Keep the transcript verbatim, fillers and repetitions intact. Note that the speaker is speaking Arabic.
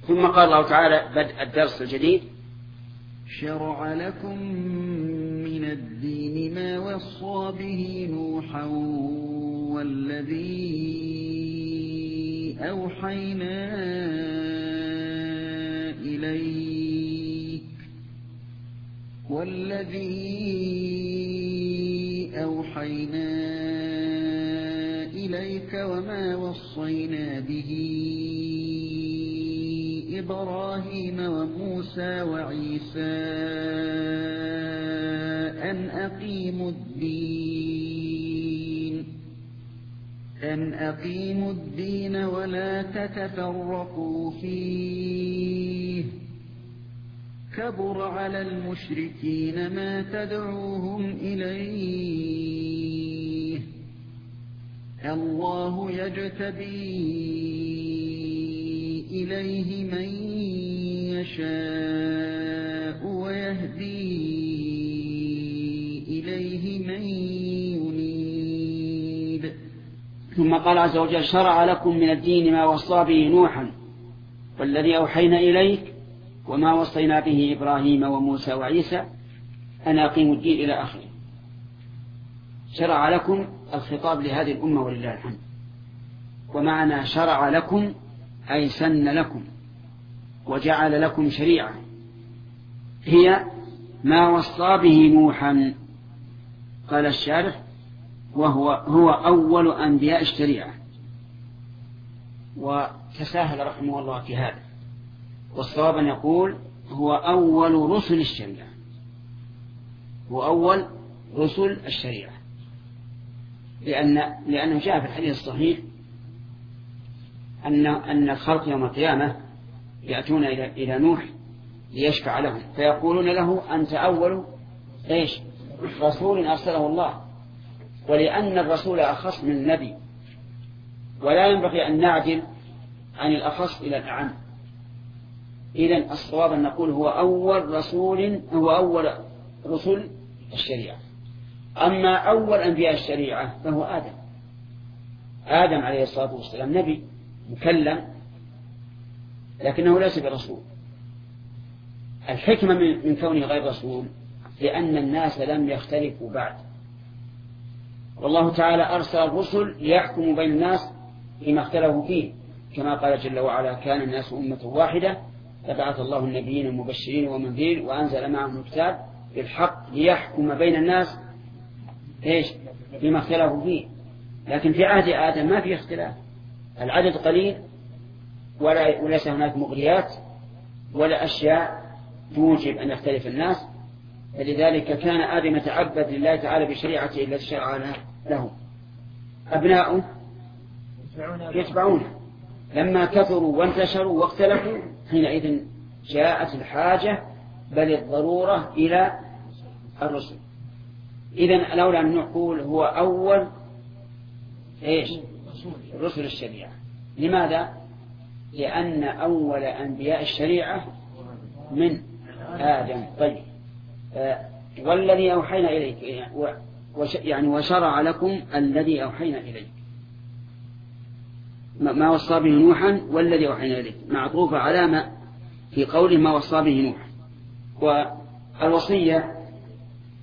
ثم قال الله تعالى بدء الدرس الجديد: شرع لكم من الدين ما وصى به نوحا والذي أوحينا إليك والذي أوحينا إليك وما وصينا به إبراهيم وموسى وعيسى أن أقيموا الدين أن أقيموا الدين ولا تتفرقوا فيه كبر على المشركين ما تدعوهم إليه الله يجتبي إليه من يشاء ويهدي إليه من ينيب. ثم قال عز وجل: شرع لكم من الدين ما وصى به نوحا والذي أوحينا إليك وما وصينا به إبراهيم وموسى وعيسى أن أقيموا الدين إلى آخره. شرع لكم الخطاب لهذه الأمة ولله الحمد. ومعنى شرع لكم أي سن لكم وجعل لكم شريعة هي ما وصى به نوحا. قال الشارح: وهو هو أول أنبياء الشريعة. وتساهل رحمه الله في هذا، والصواب أن يقول هو أول رسل الشريعة، هو أول رسل الشريعة، لأن لأنه جاء في الحديث الصحيح أن أن الخلق يوم القيامة يأتون إلى إلى نوح ليشفع لهم فيقولون له: أنت أول إيش رسول أرسله الله. ولأن الرسول أخص من النبي، ولا ينبغي أن نعدل عن الأخص إلى الأعم. إذن الصواب أن نقول هو أول رسول هو أول رسل الشريعة. أما أول أنبياء الشريعة فهو آدم آدم عليه الصلاة والسلام نبي مكلم، لكنه ليس برسول. الحكمة من كونه غير رسول لأن الناس لم يختلفوا بعد، والله تعالى أرسل الرسل ليحكموا بين الناس فيما اختلفوا فيه، كما قال جل وعلا: كان الناس أمة واحدة فبعث الله النبيين المبشرين ومنذرين وأنزل معهم الكتاب بالحق ليحكم بين الناس إيش فيما اختلفوا فيه. لكن في عهد آدم ما في اختلاف، العدد قليل ولا وليس هناك مغريات ولا أشياء توجب أن يختلف الناس، فلذلك كان آدم يتعبد لله تعالى بشريعته التي شرعها له. أبناؤه يتبعونه. لما كثروا وانتشروا واختلفوا حينئذ جاءت الحاجة بل الضرورة إلى الرسل. إذن لولا أن نقول هو أول إيش رسل الشريعة. لماذا؟ لأن أول أنبياء الشريعة من آدم. طيب آه والذي أوحينا إليك يعني وشرع لكم الذي أوحينا إليك ما وصى به نوحا والذي أوحينا إليك معطوفة على ما في قوله ما وصى به نوح. والوصية